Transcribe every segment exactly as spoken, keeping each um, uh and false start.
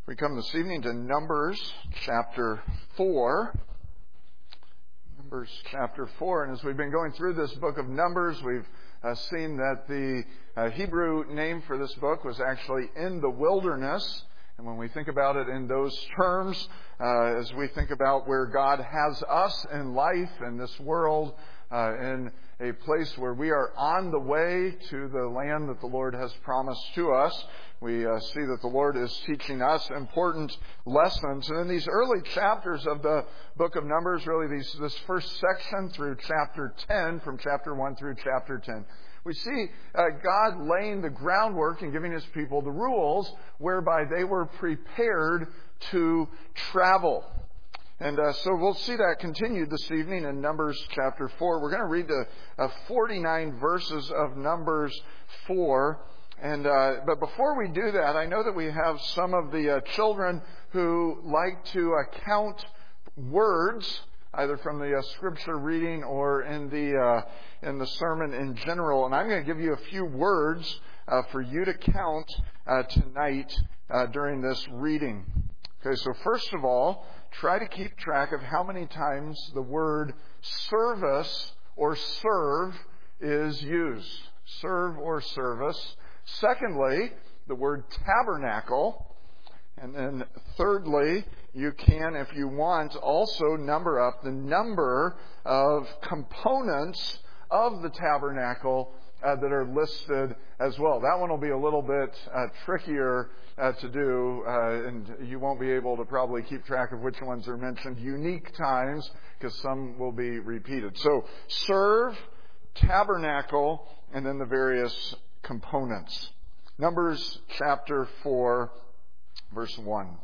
We come this evening to Numbers chapter four. Numbers chapter four. And as we've been going through this book of Numbers, we've uh, seen that the uh, Hebrew name for this book was actually in the wilderness. And when we think about it in those terms, uh, as we think about where God has us in life, in this world, uh, in a place where we are on the way to the land that the Lord has promised to us, we uh, see that the Lord is teaching us important lessons. And in these early chapters of the book of Numbers, really these, this first section through chapter ten, from chapter one through chapter ten, we see uh, God laying the groundwork and giving His people the rules whereby they were prepared to travel. And uh, so we'll see that continued this evening in Numbers chapter four. We're going to read the uh, forty-nine verses of Numbers four. And uh, but before we do that, I know that we have some of the uh, children who like to uh, count words, either from the uh, scripture reading or in the uh, in the sermon in general. And I'm going to give you a few words uh, for you to count uh, tonight uh, during this reading. Okay, so first of all, try to keep track of how many times the word service or serve is used. Serve or service. Secondly, the word tabernacle. And then thirdly, you can, if you want, also number up the number of components of the tabernacle uh, that are listed as well. That one will be a little bit uh, trickier uh, to do, uh, and you won't be able to probably keep track of which ones are mentioned unique times, because some will be repeated. So, serve, tabernacle, and then the various components. Numbers chapter four, verse one.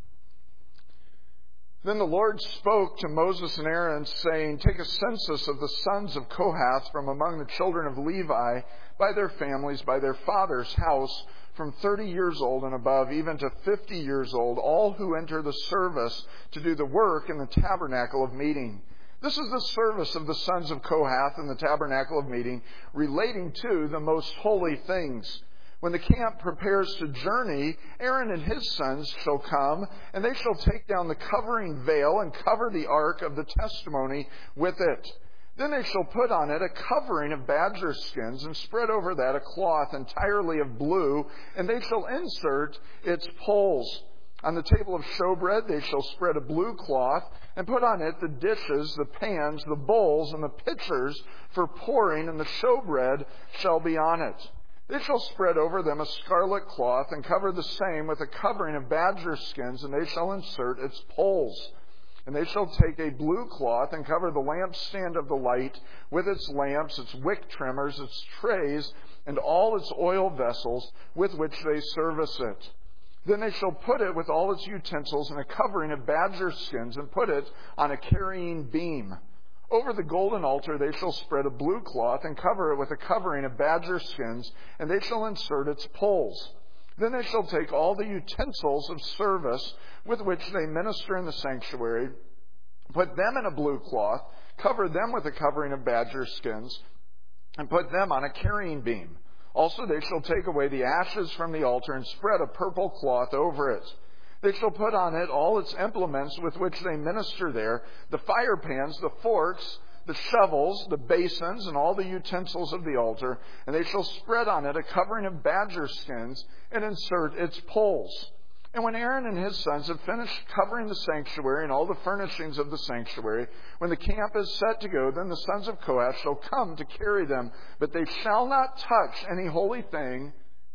Then the Lord spoke to Moses and Aaron, saying, "Take a census of the sons of Kohath from among the children of Levi, by their families, by their father's house, from thirty years old and above, even to fifty years old, all who enter the service to do the work in the tabernacle of meeting. This is the service of the sons of Kohath in the tabernacle of meeting, relating to the most holy things. When the camp prepares to journey, Aaron and his sons shall come, and they shall take down the covering veil and cover the ark of the testimony with it. Then they shall put on it a covering of badger skins, and spread over that a cloth entirely of blue, and they shall insert its poles. On the table of showbread they shall spread a blue cloth, and put on it the dishes, the pans, the bowls, and the pitchers for pouring, and the showbread shall be on it. They shall spread over them a scarlet cloth, and cover the same with a covering of badger skins, and they shall insert its poles. And they shall take a blue cloth, and cover the lampstand of the light with its lamps, its wick trimmers, its trays, and all its oil vessels with which they service it. Then they shall put it with all its utensils in a covering of badger skins, and put it on a carrying beam. Over the golden altar they shall spread a blue cloth, and cover it with a covering of badger skins, and they shall insert its poles. Then they shall take all the utensils of service with which they minister in the sanctuary, put them in a blue cloth, cover them with a covering of badger skins, and put them on a carrying beam. Also they shall take away the ashes from the altar, and spread a purple cloth over it. They shall put on it all its implements with which they minister there, the fire pans, the forks, the shovels, the basins, and all the utensils of the altar. And they shall spread on it a covering of badger skins, and insert its poles. And when Aaron and his sons have finished covering the sanctuary and all the furnishings of the sanctuary, when the camp is set to go, then the sons of Kohath shall come to carry them, but they shall not touch any holy thing,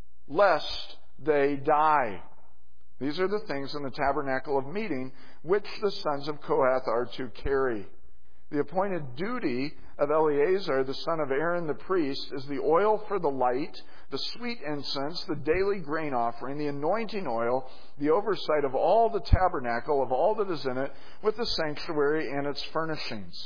lest they die. These are the things in the tabernacle of meeting which the sons of Kohath are to carry. The appointed duty of Eleazar, the son of Aaron the priest, is the oil for the light, the sweet incense, the daily grain offering, the anointing oil, the oversight of all the tabernacle, of all that is in it, with the sanctuary and its furnishings.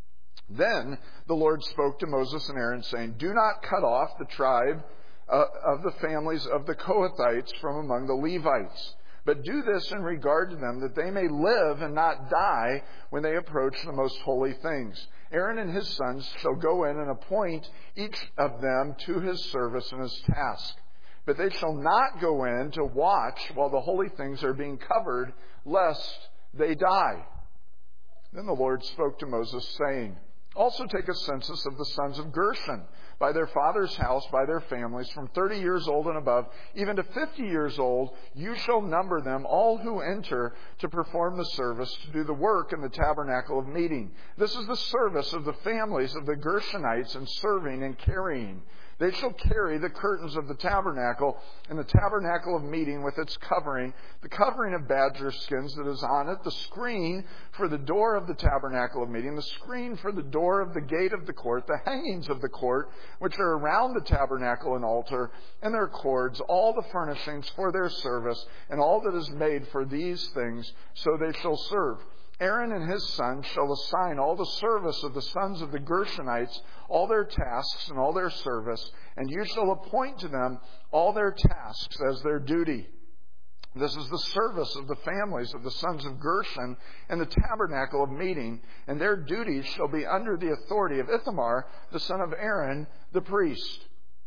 Then the Lord spoke to Moses and Aaron, saying, "Do not cut off the tribe uh, of the families of the Kohathites from among the Levites, but do this in regard to them, that they may live and not die when they approach the most holy things. Aaron and his sons shall go in and appoint each of them to his service and his task. but they shall not go in to watch while the holy things are being covered, lest they die. Then the Lord spoke to Moses, saying, Also take a census of the sons of Gershon, by their father's house, by their families, from thirty years old and above, even to fifty years old. You shall number them, all who enter to perform the service, to do the work in the tabernacle of meeting. This is the service of the families of the Gershonites in serving and carrying. They shall carry the curtains of the tabernacle and the tabernacle of meeting with its covering, the covering of badger skins that is on it, the screen for the door of the tabernacle of meeting, the screen for the door of the gate of the court, the hangings of the court, which are around the tabernacle and altar, and their cords, all the furnishings for their service, and all that is made for these things, so they shall serve. Aaron and his sons shall assign all the service of the sons of the Gershonites, all their tasks and all their service, and you shall appoint to them all their tasks as their duty. This is the service of the families of the sons of Gershon in the tabernacle of meeting, and their duties shall be under the authority of Ithamar, the son of Aaron, the priest.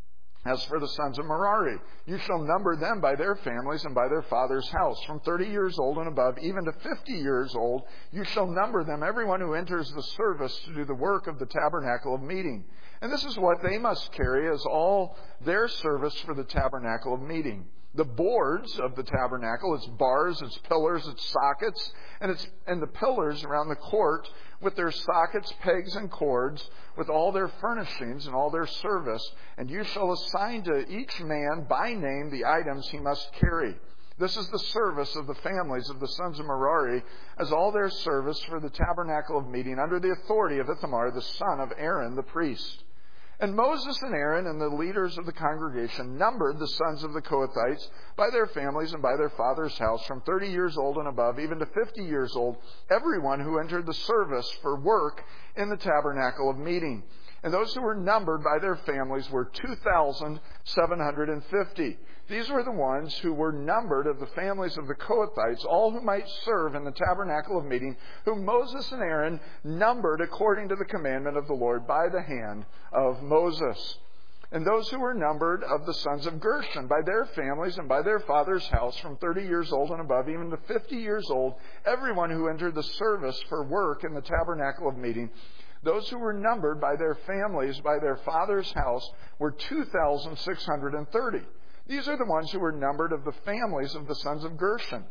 As for the sons of Merari, you shall number them by their families and by their father's house. From thirty years old and above, even to fifty years old, you shall number them, everyone who enters the service to do the work of the tabernacle of meeting. And this is what they must carry as all their service for the tabernacle of meeting. The boards of the tabernacle, its bars, its pillars, its sockets, and its and the pillars around the court with their sockets, pegs, and cords, with all their furnishings and all their service. And you shall assign to each man by name the items he must carry. This is the service of the families of the sons of Merari, as all their service for the tabernacle of meeting, under the authority of Ithamar, the son of Aaron, the priest. And Moses and Aaron and the leaders of the congregation numbered the sons of the Kohathites by their families and by their father's house, from thirty years old and above, even to fifty years old, everyone who entered the service for work in the tabernacle of meeting. And those who were numbered by their families were two thousand seven hundred fifty. These were the ones who were numbered of the families of the Kohathites, all who might serve in the tabernacle of meeting, whom Moses and Aaron numbered according to the commandment of the Lord by the hand of Moses. And those who were numbered of the sons of Gershon by their families and by their father's house, from thirty years old and above, even to fifty years old, everyone who entered the service for work in the tabernacle of meeting, those who were numbered by their families by their father's house were two thousand six hundred thirty. These are the ones who were numbered of the families of the sons of Gershon,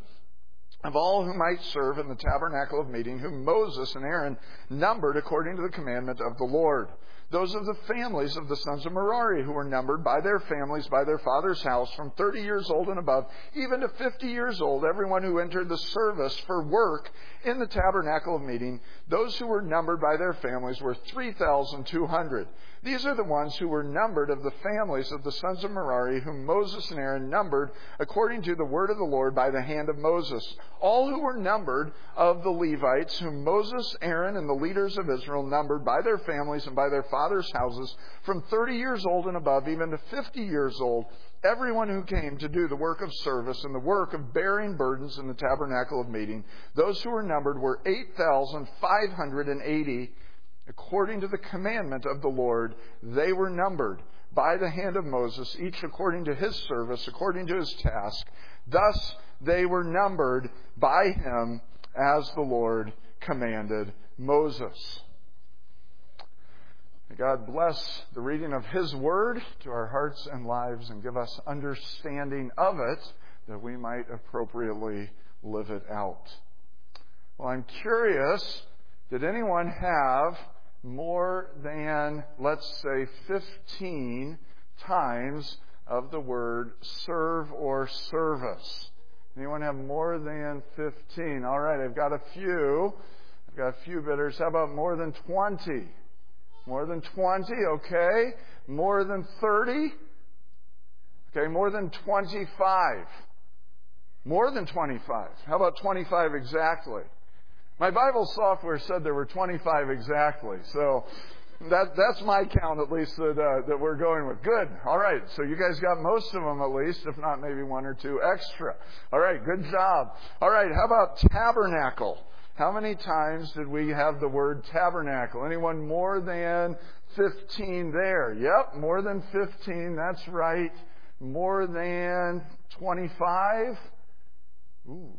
of all who might serve in the tabernacle of meeting, whom Moses and Aaron numbered according to the commandment of the Lord. Those of the families of the sons of Merari, who were numbered by their families, by their father's house, from thirty years old and above, even to fifty years old, everyone who entered the service for work in the tabernacle of meeting, those who were numbered by their families were three thousand two hundred. These are the ones who were numbered of the families of the sons of Merari, whom Moses and Aaron numbered according to the word of the Lord by the hand of Moses. All who were numbered of the Levites, whom Moses, Aaron, and the leaders of Israel numbered by their families and by their fathers' houses, from thirty years old and above, even to fifty years old, everyone who came to do the work of service and the work of bearing burdens in the tabernacle of meeting, those who were numbered were eight thousand five hundred eighty. According to the commandment of the Lord, they were numbered by the hand of Moses, each according to his service, according to his task. Thus they were numbered by him as the Lord commanded Moses. May God bless the reading of his word to our hearts and lives and give us understanding of it that we might appropriately live it out. Well, I'm curious, did anyone have more than, let's say, fifteen times of the word serve or service? Anyone have more than fifteen? All right, I've got a few. I've got a few bidders. How about more than twenty? More than twenty, okay. More than thirty? Okay, more than twenty-five. More than twenty-five. How about twenty-five exactly? My Bible software said there were twenty-five exactly, so that that's my count at least that uh, that we're going with. Good. All right, so you guys got most of them at least, if not maybe one or two extra. All right, good job. All right, how about tabernacle? How many times did we have the word tabernacle? Anyone more than fifteen there? Yep, more than fifteen. That's right. more than twenty-five? Ooh.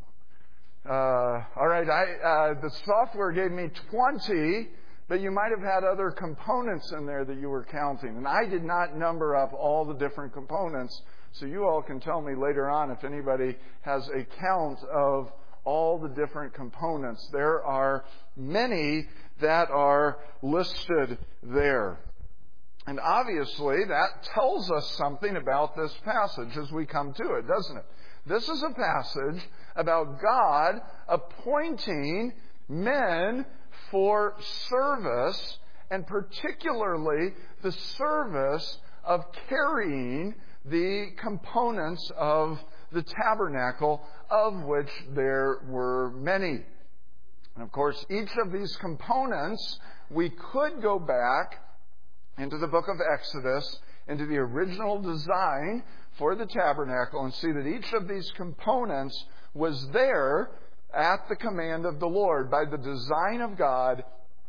Uh, all right, I, uh, the software gave me twenty, but you might have had other components in there that you were counting. And I did not number up all the different components, so you all can tell me later on if anybody has a count of all the different components. There are many that are listed there. And obviously, that tells us something about this passage as we come to it, doesn't it? This is a passage about God appointing men for service, and particularly the service of carrying the components of the tabernacle, of which there were many. And of course, each of these components, we could go back into the book of Exodus, into the original design for the tabernacle, and see that each of these components was there at the command of the Lord, by the design of God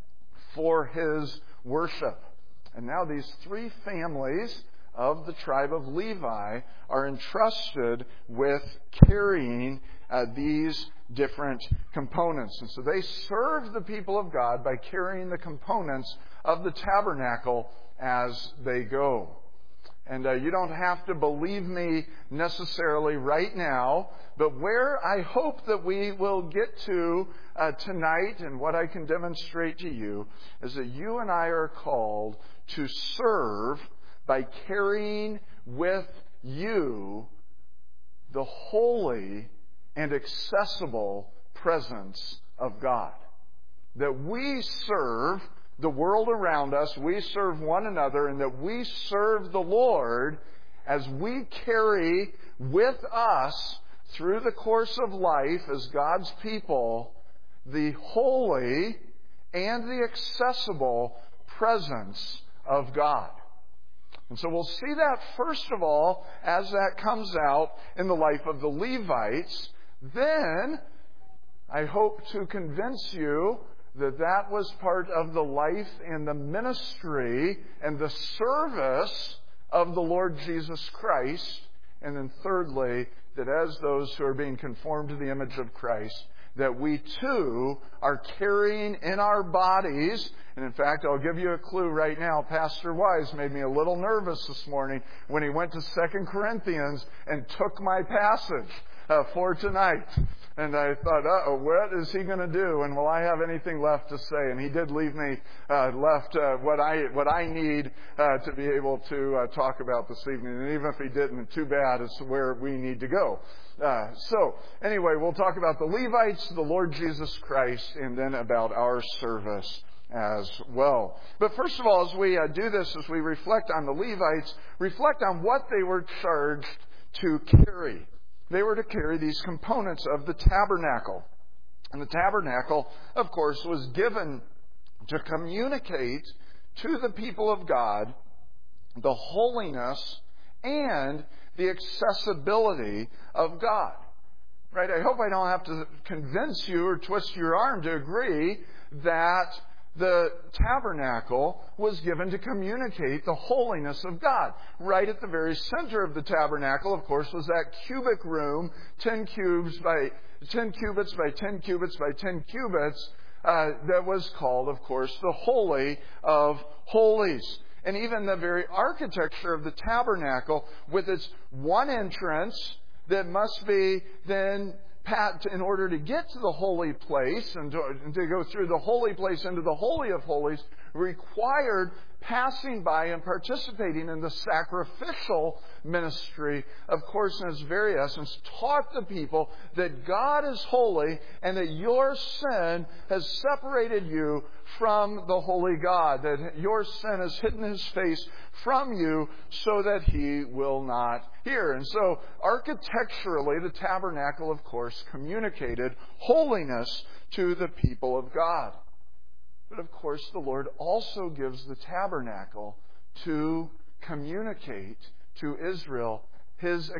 for His worship. And now these three families of the tribe of Levi are entrusted with carrying uh, these different components. And so they serve the people of God by carrying the components of the tabernacle as they go. And uh, you don't have to believe me necessarily right now, but where I hope that we will get to uh, tonight, and what I can demonstrate to you, is that you and I are called to serve by carrying with you the holy and accessible presence of God. That we serve the world around us, we serve one another, and that we serve the Lord as we carry with us through the course of life as God's people the holy and the accessible presence of God. And so we'll see that first of all as that comes out in the life of the Levites. Then I hope to convince you that that was part of the life and the ministry and the service of the Lord Jesus Christ. And then thirdly, that as those who are being conformed to the image of Christ, that we too are carrying in our bodies. And in fact, I'll give you a clue right now. Pastor Wise made me a little nervous this morning when he went to Second Corinthians and took my passage uh, for tonight. And I thought, uh-oh, what is he going to do? And will I have anything left to say? And he did leave me uh, left uh, what I what I need uh, to be able to uh, talk about this evening. And even if he didn't, too bad, it's where we need to go. Uh, so, anyway, we'll talk about the Levites, the Lord Jesus Christ, and then about our service as well. But first of all, as we uh, do this, as we reflect on the Levites, reflect on what they were charged to carry. They were to carry these components of the tabernacle. And the tabernacle, of course, was given to communicate to the people of God the holiness and the accessibility of God. Right? I hope I don't have to convince you or twist your arm to agree that the tabernacle was given to communicate the holiness of God. Right at the very center of the tabernacle, of course, was that cubic room, ten cubes by ten cubits by ten cubits by ten cubits, uh, that was called, of course, the Holy of Holies. And even the very architecture of the tabernacle, with its one entrance that must be then Pat, in order to get to the holy place and to, and to go through the holy place into the Holy of Holies, required passing by and participating in the sacrificial ministry, of course, in its very essence, taught the people that God is holy and that your sin has separated you from the holy God, that your sin has hidden His face from you so that He will not hear. And so, architecturally, the tabernacle, of course, communicated holiness to the people of God. But of course, the Lord also gives the tabernacle to communicate to Israel His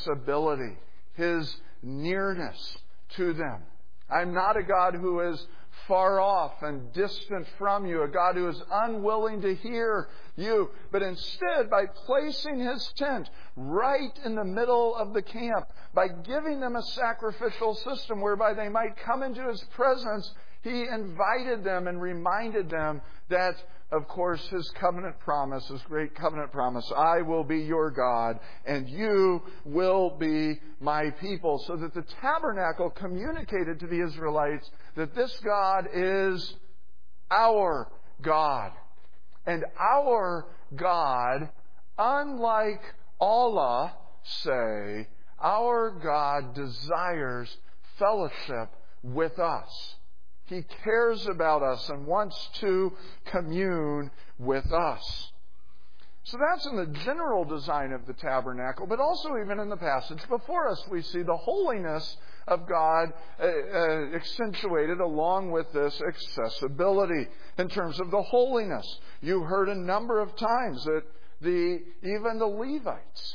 accessibility, His nearness to them. I'm not a God who is far off and distant from you, a God who is unwilling to hear you, but instead by placing His tent right in the middle of the camp, by giving them a sacrificial system whereby they might come into His presence, He invited them and reminded them that, of course, His covenant promise, His great covenant promise, I will be your God and you will be my people. So that the tabernacle communicated to the Israelites that this God is our God. And our God, unlike Allah, say, our God desires fellowship with us. He cares about us and wants to commune with us. So that's in the general design of the tabernacle, but also even in the passage before us, we see the holiness of God uh, uh, accentuated along with this accessibility in terms of the holiness. You heard a number of times that the even the Levites,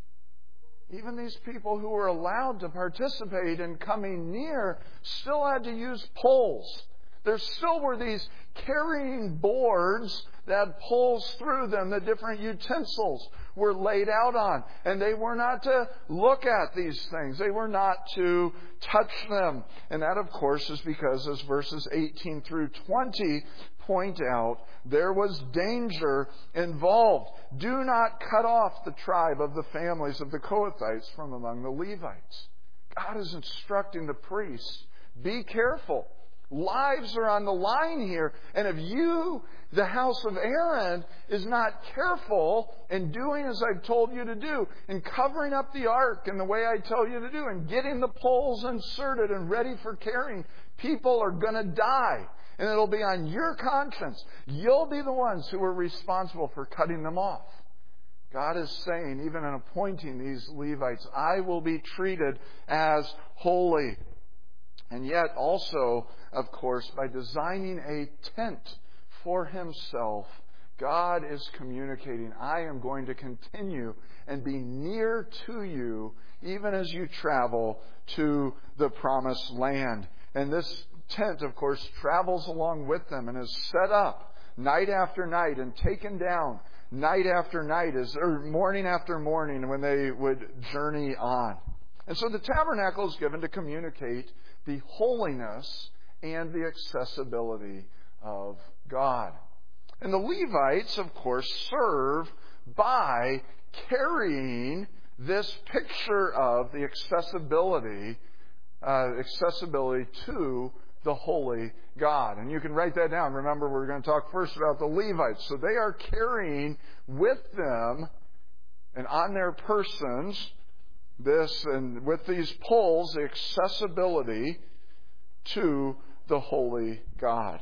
even these people who were allowed to participate in coming near, still had to use poles. There still were these carrying boards that had poles through them that different utensils were laid out on. And they were not to look at these things. They were not to touch them. And that, of course, is because, as verses eighteen through twenty point out, there was danger involved. Do not cut off the tribe of the families of the Kohathites from among the Levites. God is instructing the priests, be careful. Lives are on the line here. And if you, the house of Aaron, is not careful in doing as I've told you to do, in covering up the ark in the way I tell you to do, and getting the poles inserted and ready for carrying, people are going to die. And it'll be on your conscience. You'll be the ones who are responsible for cutting them off. God is saying, even in appointing these Levites, I will be treated as holy. And yet also, of course, by designing a tent for Himself, God is communicating, I am going to continue and be near to you even as you travel to the promised land. And this tent, of course, travels along with them and is set up night after night and taken down night after night, as, or morning after morning when they would journey on. And so the tabernacle is given to communicate the holiness and the accessibility of God. And the Levites, of course, serve by carrying this picture of the accessibility, uh, accessibility to the holy God. And you can write that down. Remember, we're going to talk first about the Levites. So they are carrying with them and on their persons this, and with these poles, the accessibility to the holy God.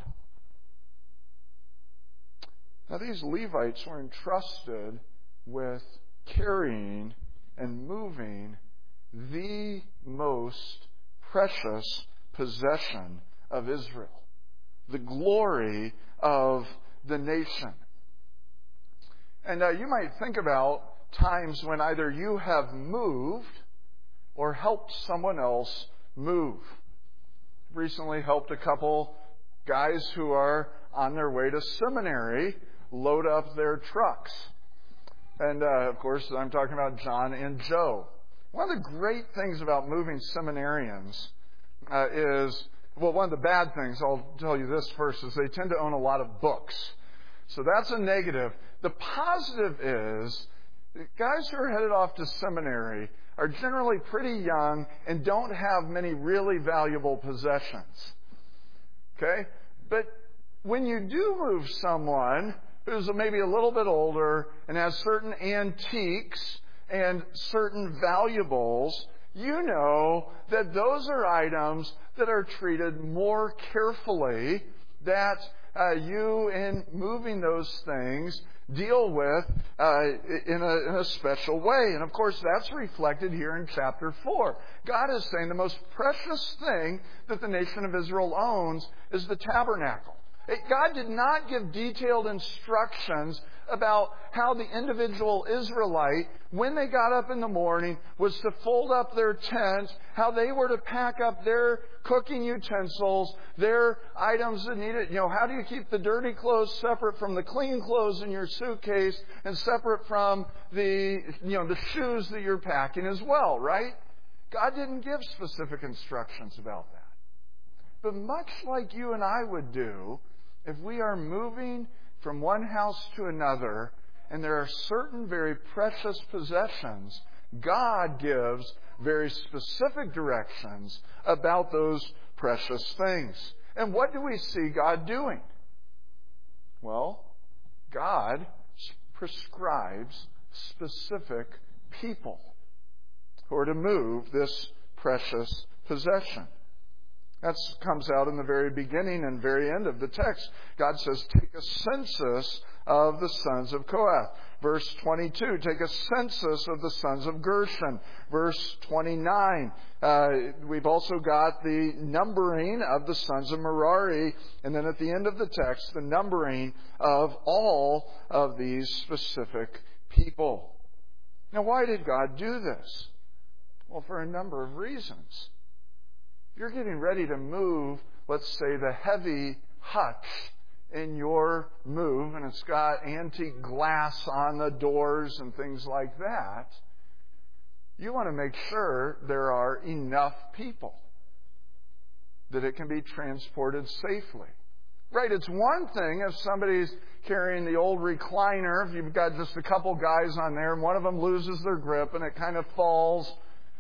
Now, these Levites were entrusted with carrying and moving the most precious possession of Israel, the glory of the nation. And uh, you might think about times when either you have moved or helped someone else move. Recently helped a couple guys who are on their way to seminary load up their trucks. And, uh, of course, I'm talking about John and Joe. One of the great things about moving seminarians uh, is, well, one of the bad things, I'll tell you this first, is they tend to own a lot of books. So that's a negative. The positive is, guys who are headed off to seminary are generally pretty young and don't have many really valuable possessions. Okay? But when you do move someone who's maybe a little bit older and has certain antiques and certain valuables, you know that those are items that are treated more carefully, that uh, you, in moving those things, deal with uh, in, a, in a special way. And of course, that's reflected here in chapter four. God is saying the most precious thing that the nation of Israel owns is the tabernacle. God did not give detailed instructions about how the individual Israelite, when they got up in the morning, was to fold up their tent, how they were to pack up their cooking utensils, their items that needed, you know, how do you keep the dirty clothes separate from the clean clothes in your suitcase and separate from the, you know, the shoes that you're packing as well, right? God didn't give specific instructions about that. But much like you and I would do, if we are moving from one house to another, and there are certain very precious possessions, God gives very specific directions about those precious things. And what do we see God doing? Well, God prescribes specific people who are to move this precious possession. That comes out in the very beginning and very end of the text. God says, take a census of the sons of Kohath. Verse twenty-two, take a census of the sons of Gershon. Verse twenty-nine, uh, we've also got the numbering of the sons of Merari. And then at the end of the text, the numbering of all of these specific people. Now, why did God do this? Well, for a number of reasons. You're getting ready to move, let's say, the heavy hutch in your move, and it's got antique glass on the doors and things like that. You want to make sure there are enough people that it can be transported safely. Right, it's one thing if somebody's carrying the old recliner, if you've got just a couple guys on there, and one of them loses their grip and it kind of falls.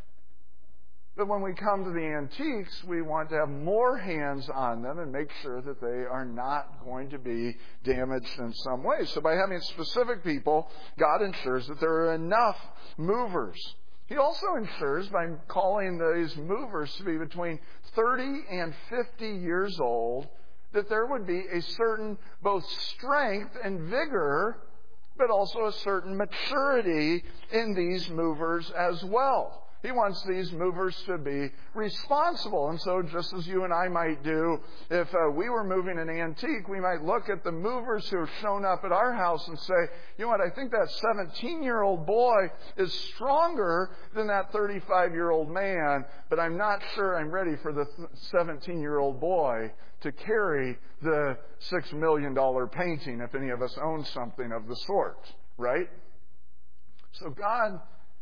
But when we come to the antiques, we want to have more hands on them and make sure that they are not going to be damaged in some way. So by having specific people, God ensures that there are enough movers. He also ensures by calling these movers to be between thirty and fifty years old that there would be a certain both strength and vigor, but also a certain maturity in these movers as well. He wants these movers to be responsible. And so just as you and I might do, if uh, we were moving an antique, we might look at the movers who have shown up at our house and say, you know what, I think that seventeen-year-old boy is stronger than that thirty-five-year-old man, but I'm not sure I'm ready for the seventeen-year-old boy to carry the six million dollars painting if any of us own something of the sort, right? So God...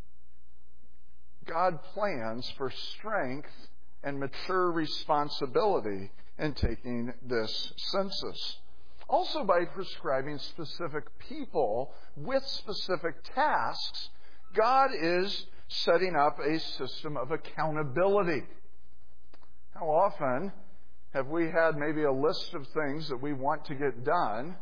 God plans for strength and mature responsibility in taking this census. Also by prescribing specific people with specific tasks, God is setting up a system of accountability. How often have we had maybe a list of things that we want to get done,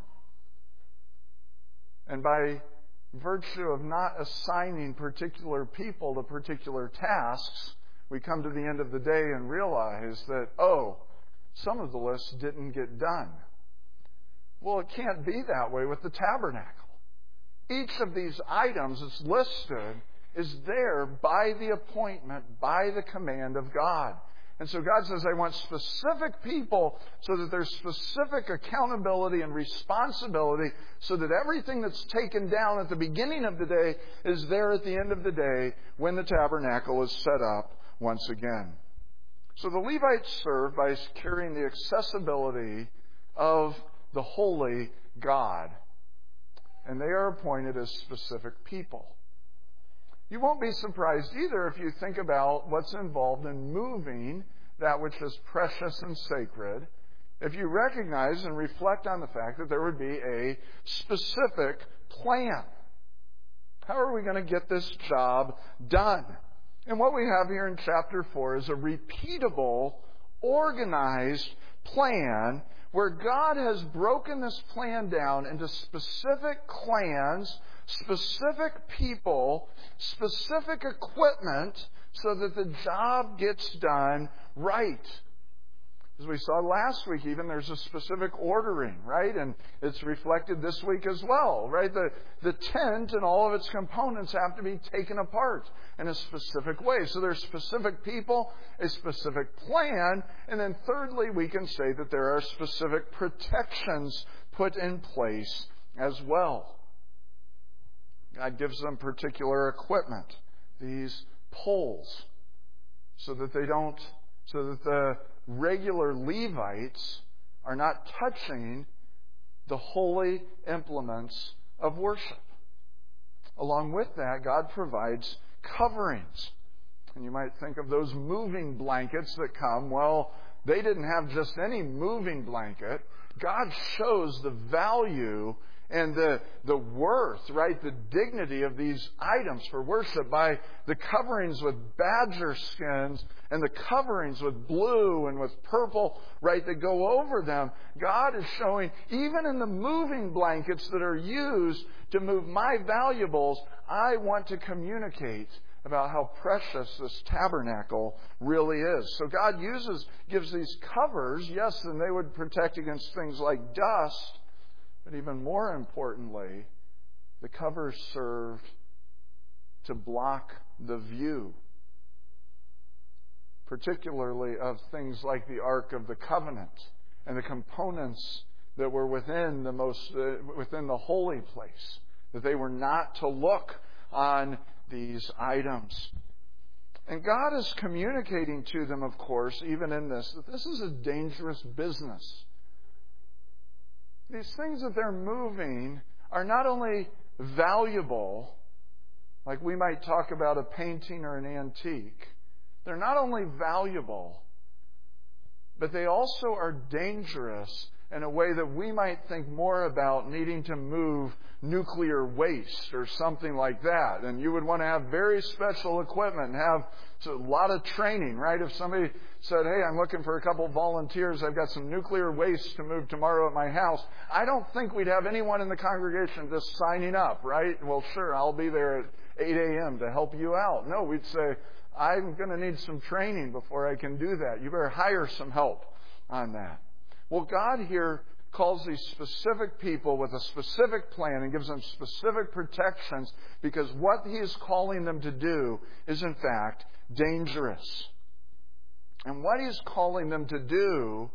and by virtue of not assigning particular people to particular tasks, we come to the end of the day and realize that, oh, some of the lists didn't get done. Well, it can't be that way with the tabernacle. Each of these items that's listed is there by the appointment, by the command of God. And so God says, I want specific people so that there's specific accountability and responsibility so that everything that's taken down at the beginning of the day is there at the end of the day when the tabernacle is set up once again. So the Levites serve by carrying the accessibility of the holy God. And they are appointed as specific people. You won't be surprised either if you think about what's involved in moving that which is precious and sacred, if you recognize and reflect on the fact that there would be a specific plan. How are we going to get this job done? And what we have here in chapter four is a repeatable, organized plan where God has broken this plan down into specific clans, specific people, specific equipment, so that the job gets done right. As we saw last week even, there's a specific ordering, right? And it's reflected this week as well, right? The, the tent and all of its components have to be taken apart in a specific way. So there's specific people, a specific plan, and then thirdly, we can say that there are specific protections put in place as well. God gives them particular equipment, these poles, so that they don't, so that the regular Levites are not touching the holy implements of worship. Along with that, God provides coverings. And you might think of those moving blankets that come. Well, they didn't have just any moving blanket. God shows the value and the, the worth, right, the dignity of these items for worship by the coverings with badger skins and the coverings with blue and with purple, right, that go over them. God is showing, even in the moving blankets that are used to move my valuables, I want to communicate about how precious this tabernacle really is. So God uses, gives these covers, yes, and they would protect against things like dust, but even more importantly, the covers served to block the view, particularly of things like the Ark of the Covenant and the components that were within the most uh, within the holy place, that they were not to look on these items. And God is communicating to them, of course, even in this, that this is a dangerous business. These things that they're moving are not only valuable, like we might talk about a painting or an antique. They're not only valuable, but they also are dangerous in a way that we might think more about needing to move nuclear waste or something like that. And you would want to have very special equipment and have a lot of training, right? If somebody said, hey, I'm looking for a couple volunteers, I've got some nuclear waste to move tomorrow at my house, I don't think we'd have anyone in the congregation just signing up, right? Well, sure, I'll be there at eight a.m. to help you out. No, we'd say, I'm going to need some training before I can do that. You better hire some help on that. Well, God here calls these specific people with a specific plan and gives them specific protections because what He is calling them to do is, in fact, dangerous. And what He's calling them to do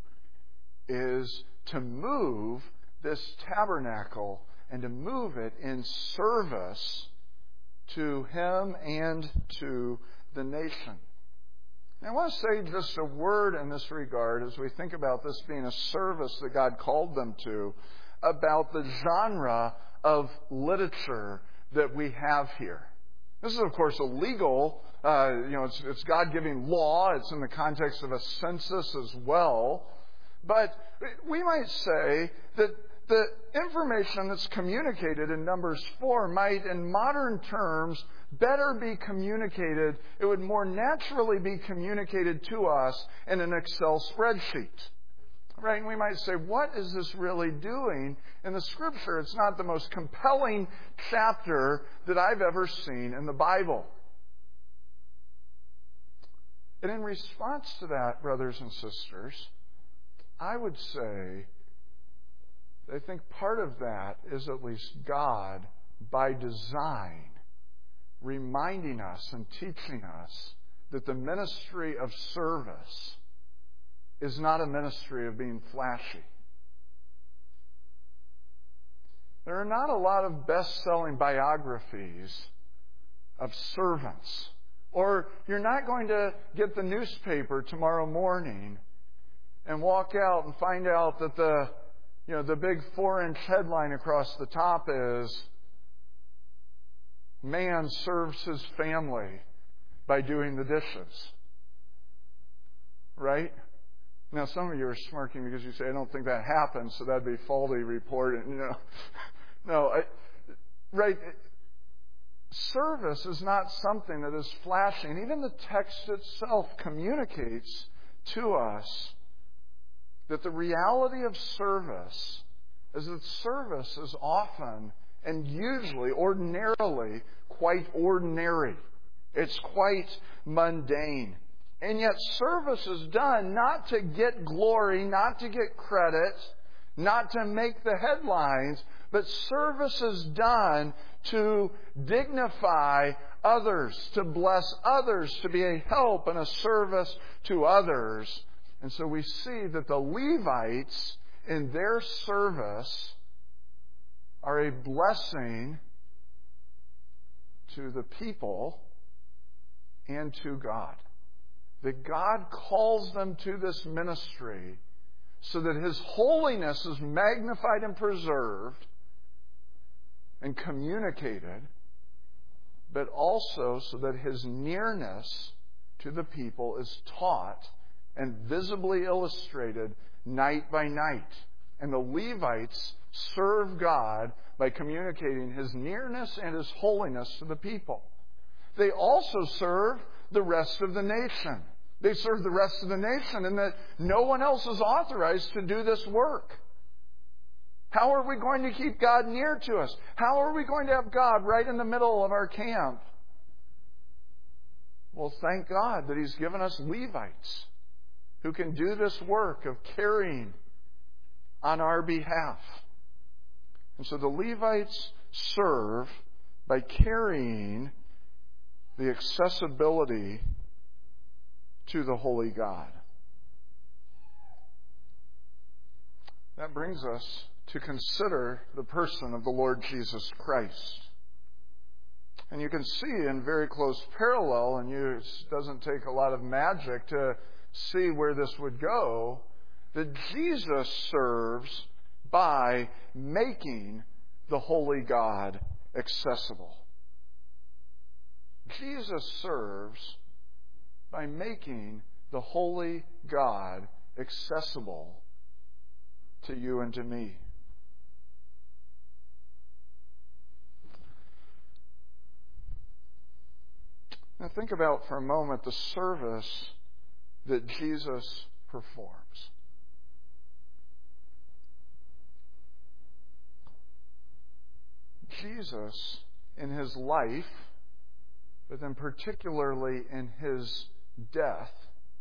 is to move this tabernacle and to move it in service to Him and to the nation. I want to say just a word in this regard as we think about this being a service that God called them to, about the genre of literature that we have here. This is, of course, a legal, uh, you know, it's, it's God-giving law. It's in the context of a census as well. But we might say that the information that's communicated in Numbers four might, in modern terms, better be communicated. It would more naturally be communicated to us in an Excel spreadsheet. Right? And we might say, what is this really doing in the Scripture? It's not the most compelling chapter that I've ever seen in the Bible. And in response to that, brothers and sisters, I would say, I think part of that is at least God, by design, reminding us and teaching us that the ministry of service is not a ministry of being flashy. There are not a lot of best-selling biographies of servants. Or you're not going to get the newspaper tomorrow morning and walk out and find out that the, you know, the big four-inch headline across the top is, man serves his family by doing the dishes. Right? Now, some of you are smirking because you say, I don't think that happens, so that'd be faulty reporting. You know, no, I, right? Service is not something that is flashy. And even the text itself communicates to us that the reality of service is that service is often and usually, ordinarily, quite ordinary. It's quite mundane. And yet service is done not to get glory, not to get credit, not to make the headlines, but service is done to dignify others, to bless others, to be a help and a service to others. And so we see that the Levites, in their service, are a blessing to the people and to God. That God calls them to this ministry so that His holiness is magnified and preserved and communicated, but also so that His nearness to the people is taught and visibly illustrated night by night. And the Levites serve God by communicating His nearness and His holiness to the people. They also serve the rest of the nation. They serve the rest of the nation in that no one else is authorized to do this work. How are we going to keep God near to us? How are we going to have God right in the middle of our camp? Well, thank God that He's given us Levites who can do this work of carrying on our behalf. And so the Levites serve by carrying the accessibility to the holy God. That brings us to consider the person of the Lord Jesus Christ. And you can see in very close parallel, and you, it doesn't take a lot of magic to see where this would go, that Jesus serves by making the holy God accessible. Jesus serves by making the holy God accessible to you and to me. Now think about for a moment the service that Jesus performs. Jesus, in His life, but then particularly in His death,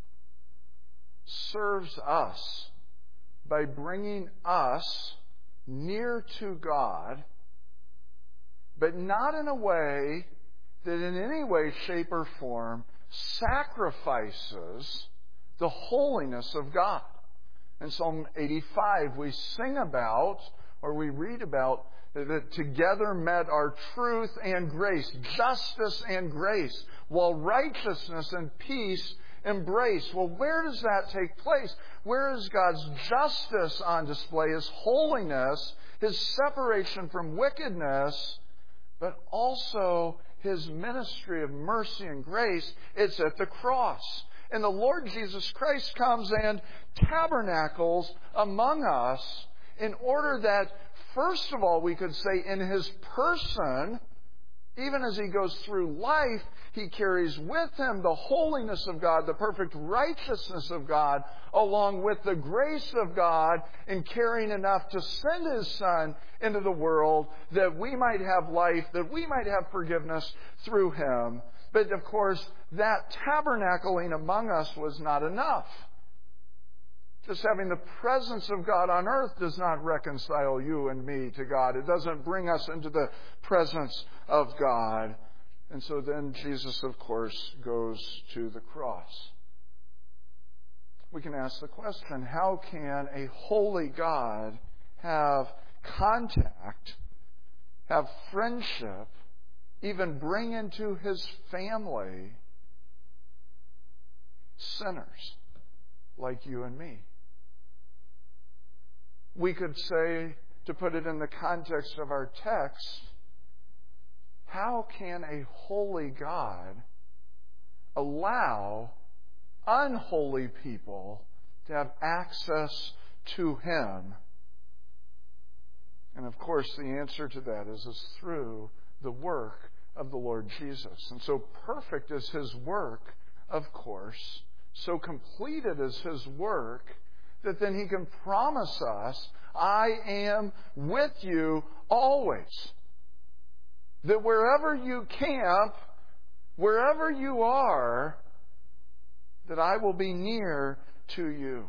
serves us by bringing us near to God, but not in a way that in any way, shape, or form sacrifices the holiness of God. In Psalm eighty-five, we sing about, or we read about, that together met our truth and grace, justice and grace, while righteousness and peace embrace. Well, where does that take place? Where is God's justice on display, His holiness, His separation from wickedness, but also His ministry of mercy and grace? It's at the cross. And the Lord Jesus Christ comes and tabernacles among us in order that, first of all, we could say in His person, even as He goes through life, He carries with Him the holiness of God, the perfect righteousness of God, along with the grace of God in caring enough to send His Son into the world that we might have life, that we might have forgiveness through Him. But of course, that tabernacling among us was not enough. Just having the presence of God on earth does not reconcile you and me to God. It doesn't bring us into the presence of God. And so then Jesus, of course, goes to the cross. We can ask the question, how can a holy God have contact, have friendship, even bring into His family sinners like you and me? We could say, to put it in the context of our text, how can a holy God allow unholy people to have access to Him? And of course, the answer to that is, is through the work of the Lord Jesus. And so perfect is His work, of course, so completed is His work, that then He can promise us, I am with you always. That wherever you camp, wherever you are, that I will be near to you.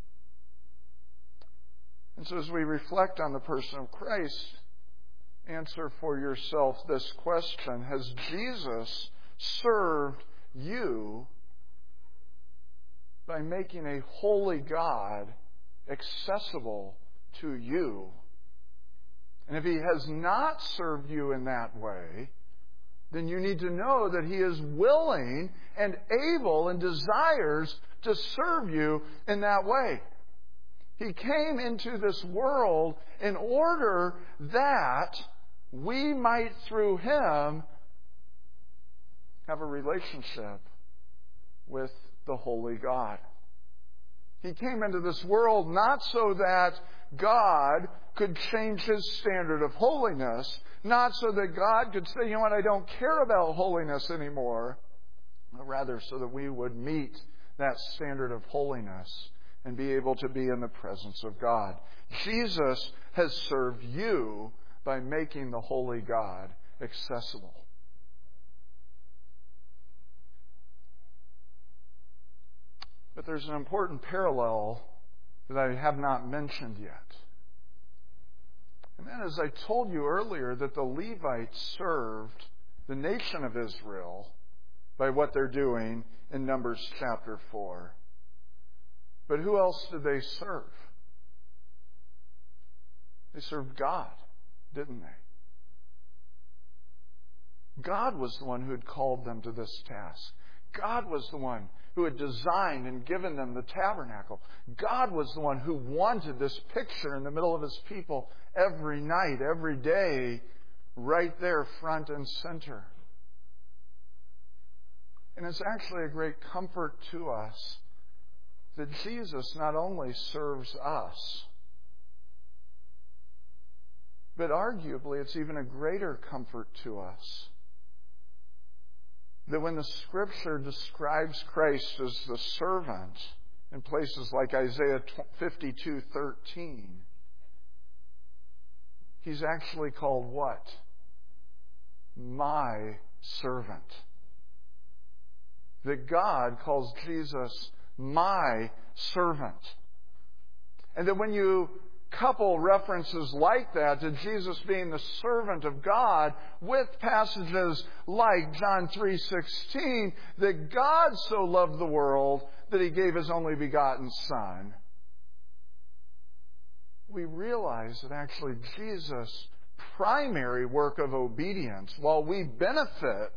And so as we reflect on the person of Christ, answer for yourself this question: has Jesus served you by making a holy God accessible to you? And if He has not served you in that way, then you need to know that He is willing and able and desires to serve you in that way. He came into this world in order that we might, through Him, have a relationship with the holy God. He came into this world not so that God could change His standard of holiness, not so that God could say, you know what, I don't care about holiness anymore, but rather so that we would meet that standard of holiness and be able to be in the presence of God. Jesus has served you by making the holy God accessible. But there's an important parallel that I have not mentioned yet. And that is, I told you earlier that the Levites served the nation of Israel by what they're doing in Numbers chapter four. But who else did they serve? They served God, didn't they? God was the one who had called them to this task. God was the one who had designed and given them the tabernacle. God was the one who wanted this picture in the middle of His people every night, every day, right there, front and center. And it's actually a great comfort to us that Jesus not only serves us, but arguably it's even a greater comfort to us that when the Scripture describes Christ as the servant in places like Isaiah fifty-two thirteen, He's actually called what? My servant. That God calls Jesus my servant. And that when you couple references like that to Jesus being the servant of God with passages like John three sixteen, that God so loved the world that He gave His only begotten Son, we realize that actually Jesus' primary work of obedience, while we benefit,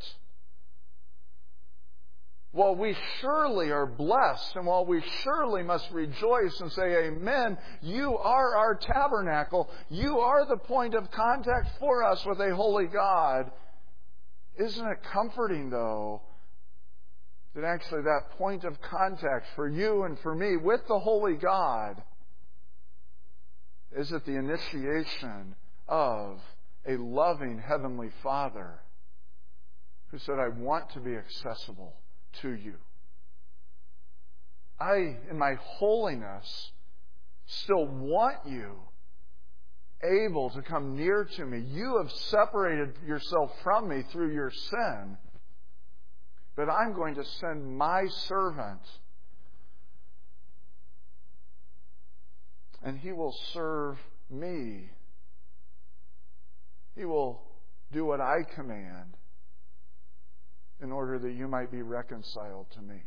while we surely are blessed, and while we surely must rejoice and say, Amen, you are our tabernacle, you are the point of contact for us with a holy God. Isn't it comforting, though, that actually that point of contact for you and for me with the holy God is at the initiation of a loving Heavenly Father who said, I want to be accessible to you. I, in my holiness, still want you able to come near to me. You have separated yourself from me through your sin, but I'm going to send my servant, and He will serve me. He will do what I command in order that you might be reconciled to me.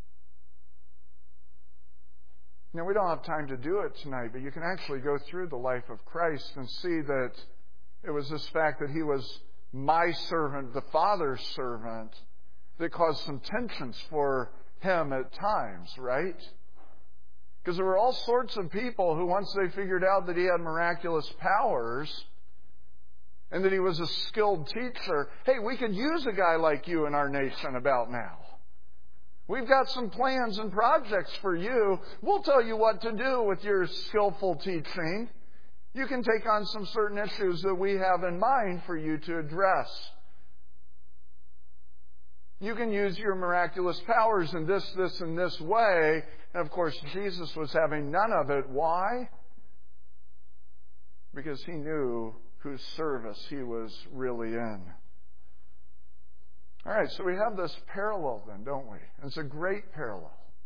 Now, we don't have time to do it tonight, but you can actually go through the life of Christ and see that it was this fact that He was my servant, the Father's servant, that caused some tensions for Him at times, right? Because there were all sorts of people who, once they figured out that He had miraculous powers and that He was a skilled teacher, hey, we could use a guy like you in our nation about now. We've got some plans and projects for you. We'll tell you what to do with your skillful teaching. You can take on some certain issues that we have in mind for you to address. You can use your miraculous powers in this, this, and this way. And of course, Jesus was having none of it. Why? Because He knew whose service He was really in. All right, so we have this parallel then, don't we? And it's a great parallel.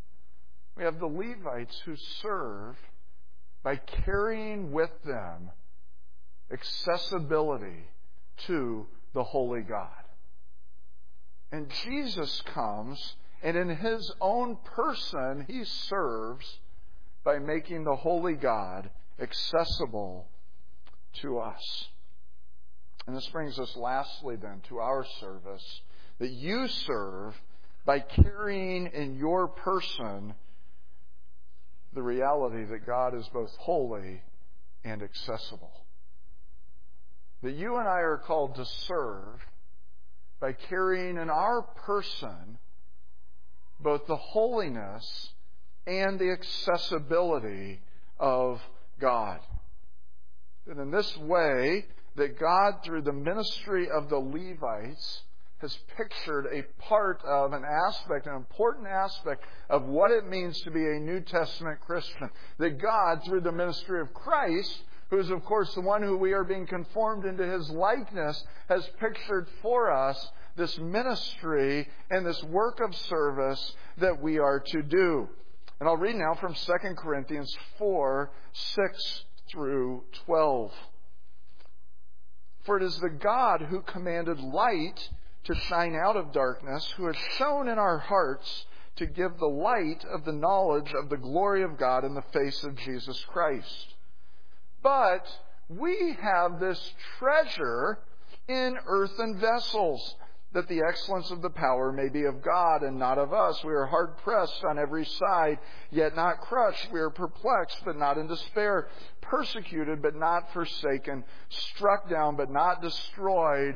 We have the Levites who serve by carrying with them accessibility to the holy God. And Jesus comes, and in His own person, He serves by making the holy God accessible to us. And this brings us lastly then to our service, that you serve by carrying in your person the reality that God is both holy and accessible. That you and I are called to serve by carrying in our person both the holiness and the accessibility of God. And in this way, that God, through the ministry of the Levites, has pictured a part of an aspect, an important aspect of what it means to be a New Testament Christian. That God, through the ministry of Christ, who is of course the one who we are being conformed into His likeness, has pictured for us this ministry and this work of service that we are to do. And I'll read now from Second Corinthians four, six through twelve. For it is the God who commanded light to shine out of darkness, who has shown in our hearts to give the light of the knowledge of the glory of God in the face of Jesus Christ. But we have this treasure in earthen vessels, that the excellence of the power may be of God and not of us. We are hard pressed on every side, yet not crushed. We are perplexed, but not in despair. Persecuted, but not forsaken. Struck down, but not destroyed.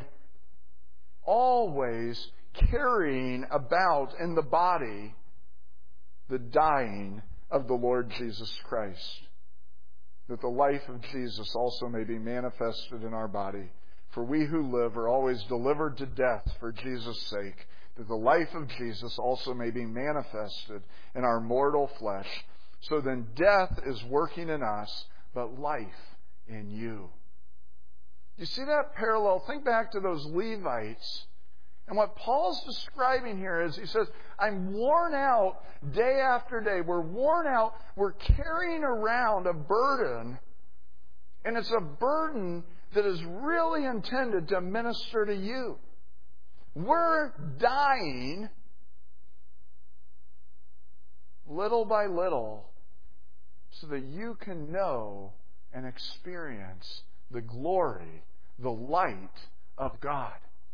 Always carrying about in the body the dying of the Lord Jesus Christ, that the life of Jesus also may be manifested in our body. For we who live are always delivered to death for Jesus' sake, that the life of Jesus also may be manifested in our mortal flesh. So then death is working in us, but life in you. You see that parallel? Think back to those Levites. And what Paul's describing here is, he says, I'm worn out day after day. We're worn out. We're carrying around a burden. And it's a burden that is really intended to minister to you. We're dying little by little so that you can know and experience the glory, the light of God.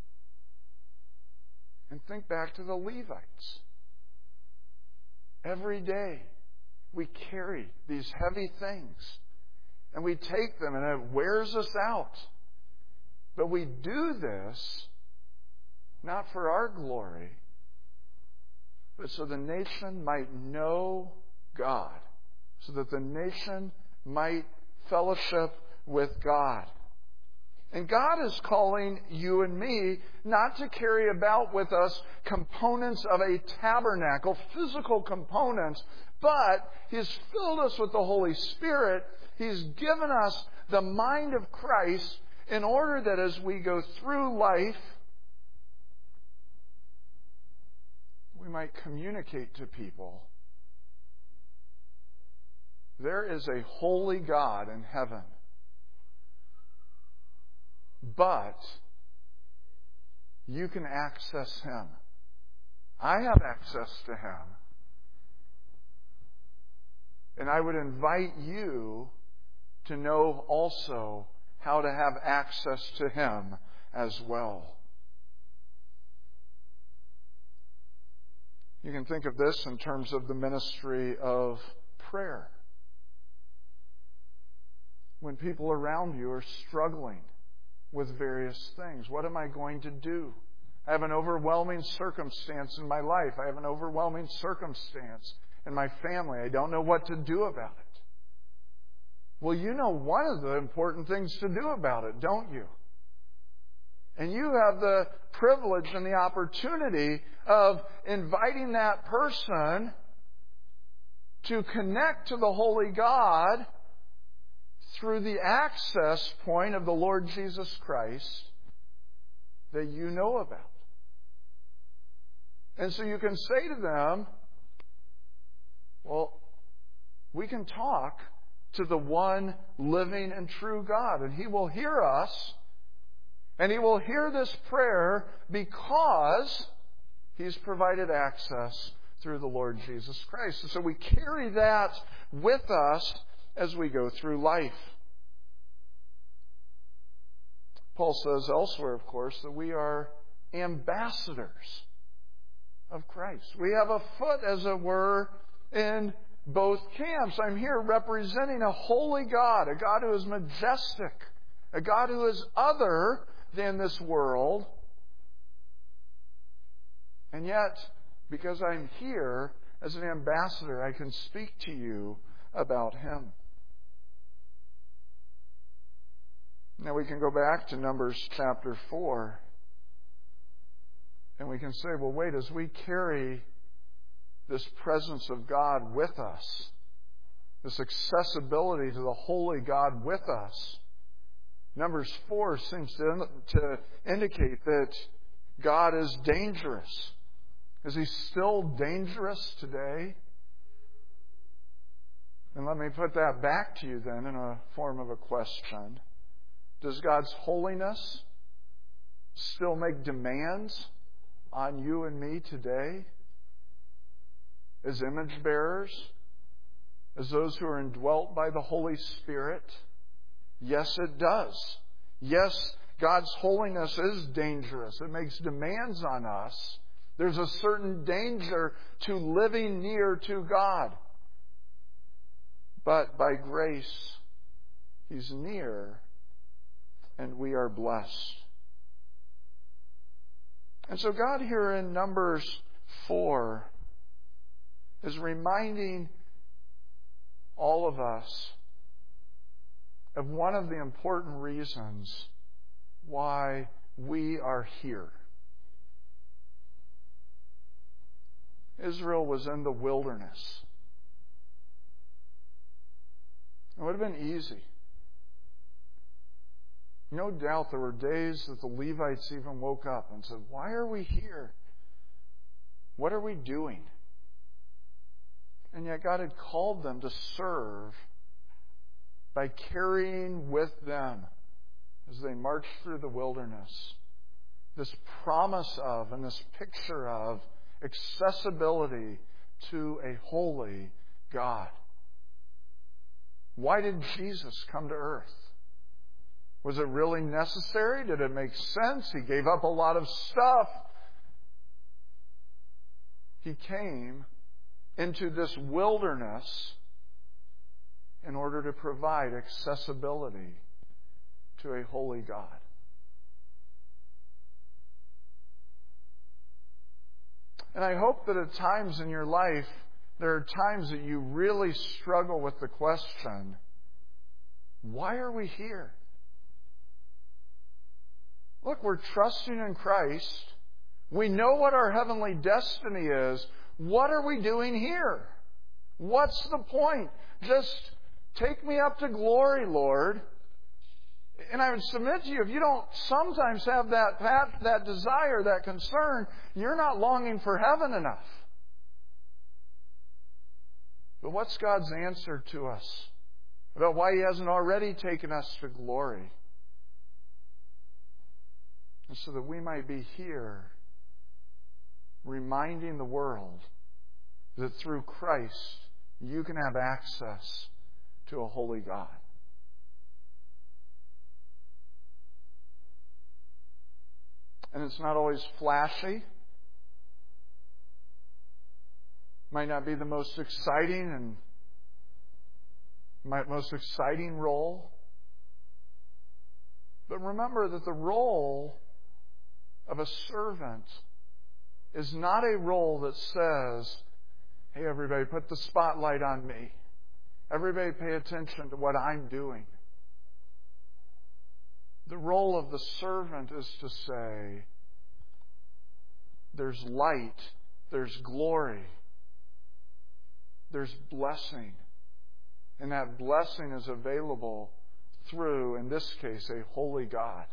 And think back to the Levites. Every day we carry these heavy things. And we take them and it wears us out. But we do this not for our glory, but so the nation might know God. So that the nation might fellowship with God. And God is calling you and me not to carry about with us components of a tabernacle, physical components, but He's filled us with the Holy Spirit. He's given us the mind of Christ in order that as we go through life, we might communicate to people. There is a holy God in heaven. But you can access Him. I have access to Him. And I would invite you to know also how to have access to Him as well. You can think of this in terms of the ministry of prayer. When people around you are struggling with various things, what am I going to do? I have an overwhelming circumstance in my life. I have an overwhelming circumstance in my family. I don't know what to do about it. Well, you know one of the important things to do about it, don't you? And you have the privilege and the opportunity of inviting that person to connect to the Holy God through the access point of the Lord Jesus Christ that you know about. And so you can say to them, Well, we can talk to the one living and true God, and He will hear us, and He will hear this prayer because He's provided access through the Lord Jesus Christ. And so we carry that with us as we go through life. Paul says elsewhere, of course, that we are ambassadors of Christ. We have a foot, as it were, in both camps. I'm here representing a holy God, a God who is majestic, a God who is other than this world. And yet, because I'm here as an ambassador, I can speak to you about Him. Now we can go back to Numbers chapter four. And we can say, well, wait, as we carry this presence of God with us, this accessibility to the holy God with us, Numbers four seems to, to indicate that God is dangerous. Is He still dangerous today? And let me put that back to you then in a form of a question. Does God's holiness still make demands on you and me today as image bearers, as those who are indwelt by the Holy Spirit? Yes, it does. Yes, God's holiness is dangerous. It makes demands on us. There's a certain danger to living near to God. But by grace, He's near, and we are blessed. And so God here in Numbers four is reminding all of us of one of the important reasons why we are here. Israel was in the wilderness. It would have been easy. No doubt there were days that the Levites even woke up and said, why are we here? What are we doing? And yet God had called them to serve by carrying with them, as they marched through the wilderness, this promise of and this picture of accessibility to a holy God. Why did Jesus come to earth? Was it really necessary? Did it make sense? He gave up a lot of stuff. He came into this wilderness in order to provide accessibility to a holy God. And I hope that at times in your life, there are times that you really struggle with the question, why are we here? Look, we're trusting in Christ. We know what our heavenly destiny is. What are we doing here? What's the point? Just take me up to glory, Lord. And I would submit to you, if you don't sometimes have that, that, that desire, that concern, you're not longing for heaven enough. But what's God's answer to us about why He hasn't already taken us to glory? And so that we might be here reminding the world that through Christ you can have access to a holy God. And it's not always flashy. Might not be the most exciting and most exciting role. But remember that the role of a servant is not a role that says, hey, everybody, put the spotlight on me. Everybody pay attention to what I'm doing. The role of the servant is to say, there's light, there's glory, there's blessing. And that blessing is available through, in this case, a holy God.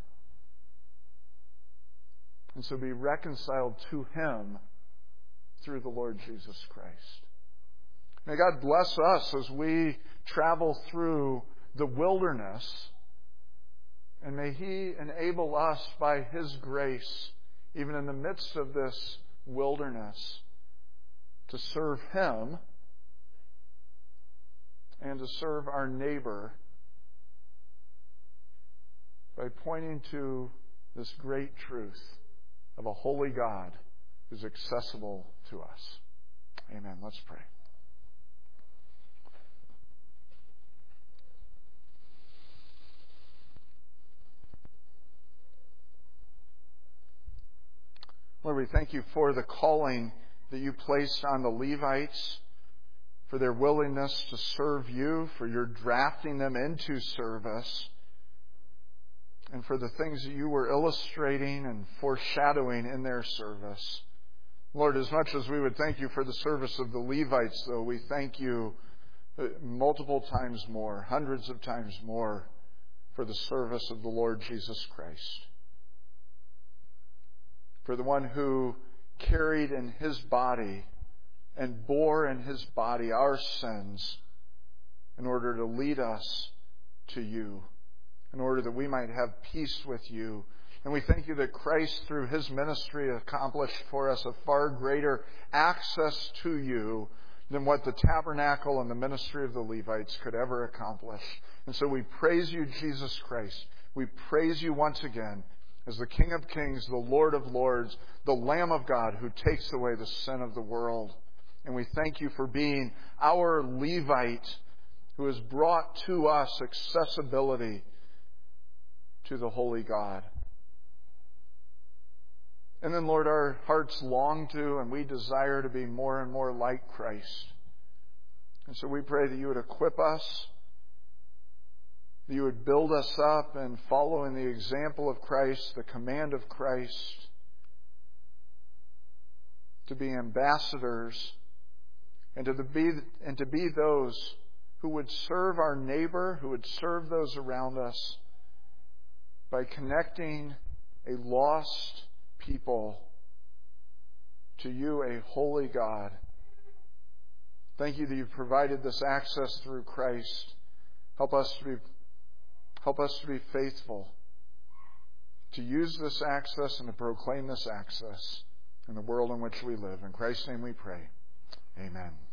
And so be reconciled to Him through the Lord Jesus Christ. May God bless us as we travel through the wilderness, and may He enable us by His grace, even in the midst of this wilderness, to serve Him and to serve our neighbor by pointing to this great truth of a holy God who's accessible to us. Amen. Let's pray. Lord, we thank You for the calling that You placed on the Levites, for their willingness to serve You, for Your drafting them into service, and for the things that You were illustrating and foreshadowing in their service. Lord, as much as we would thank You for the service of the Levites, though, we thank You multiple times more, hundreds of times more, for the service of the Lord Jesus Christ. For the one who carried in His body and bore in His body our sins in order to lead us to You, in order that we might have peace with You. And we thank You that Christ, through His ministry, accomplished for us a far greater access to You than what the tabernacle and the ministry of the Levites could ever accomplish. And so we praise You, Jesus Christ. We praise You once again as the King of Kings, the Lord of Lords, the Lamb of God who takes away the sin of the world. And we thank You for being our Levite who has brought to us accessibility to the holy God. And then, Lord, our hearts long to and we desire to be more and more like Christ. And so we pray that You would equip us, that You would build us up and follow in the example of Christ, the command of Christ, to be ambassadors and to be, and to be those who would serve our neighbor, who would serve those around us by connecting a lost people to You, a holy God. Thank You that You've provided this access through Christ. Help us to be Help us to be faithful, to use this access and to proclaim this access in the world in which we live. In Christ's name we pray. Amen.